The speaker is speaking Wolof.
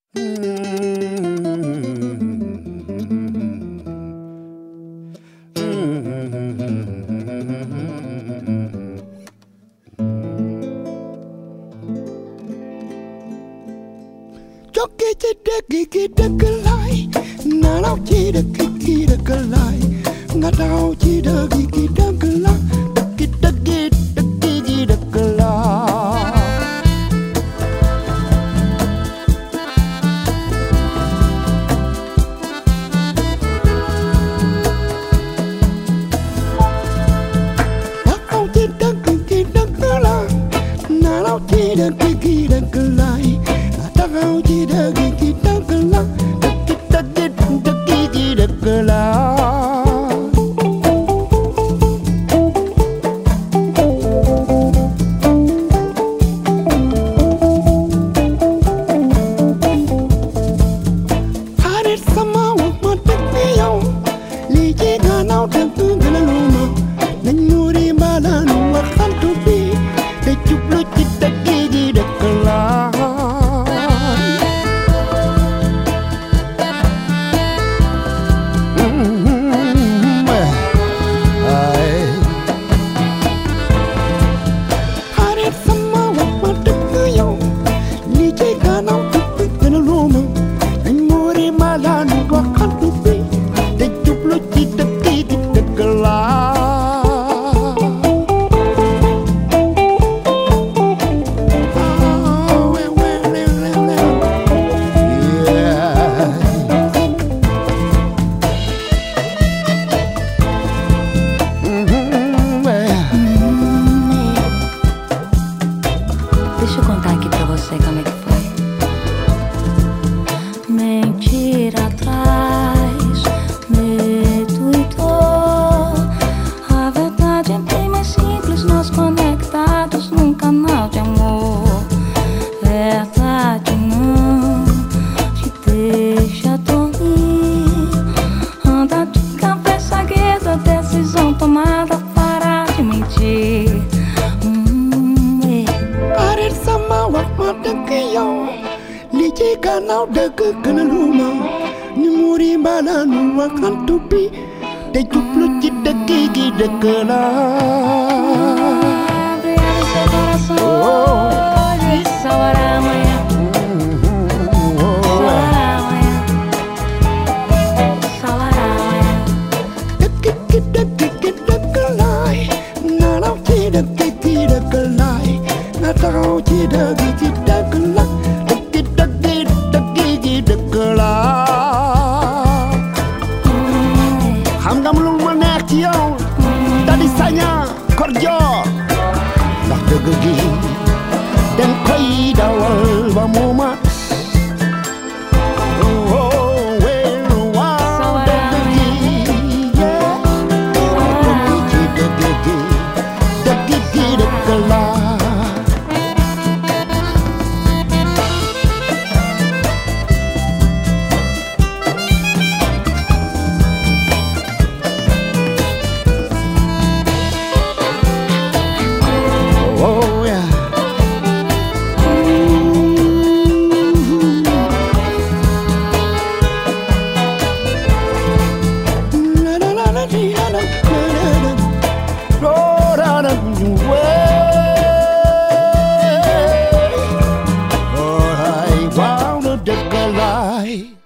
Jockey to the gigi the lie, not out to the kiki the lie, not out to the gigi the lie, the gigi the lie. Not out to the gigi the lie, not out to the gigi the lie. How did the gigi dagala, the gigi dagala? Hari sama waktu terpiau, liji ganau tentu gelaluma, menyuri malan wakan tubi, kecuplu cita gigi dagala. Deixa eu contar aqui pra você como é que foi. Mentira atrás, medo e dor. A verdade é bem mais simples, nós conectados num canal de amor. Verdade não te deixa dormir. Anda de cabeça erguida, decisão tomada, parar de mentir. Sama waktu kau, liji kanau dek kena rumah, nyuri balan wakan tubi, dejuplu cita gigi dekela. Abre seu coração hoje, salvará amanhã. Salvará amanhã. Salvará amanhã. Gigi dekelai, nalau cita gigi dekelai. Tahu tidak gigi dagala, gigi dagala. Ham dah belum menek cium, tadi saya kerja, dah gigi dan kau dawal bamumat. Oh, I want to take a lie.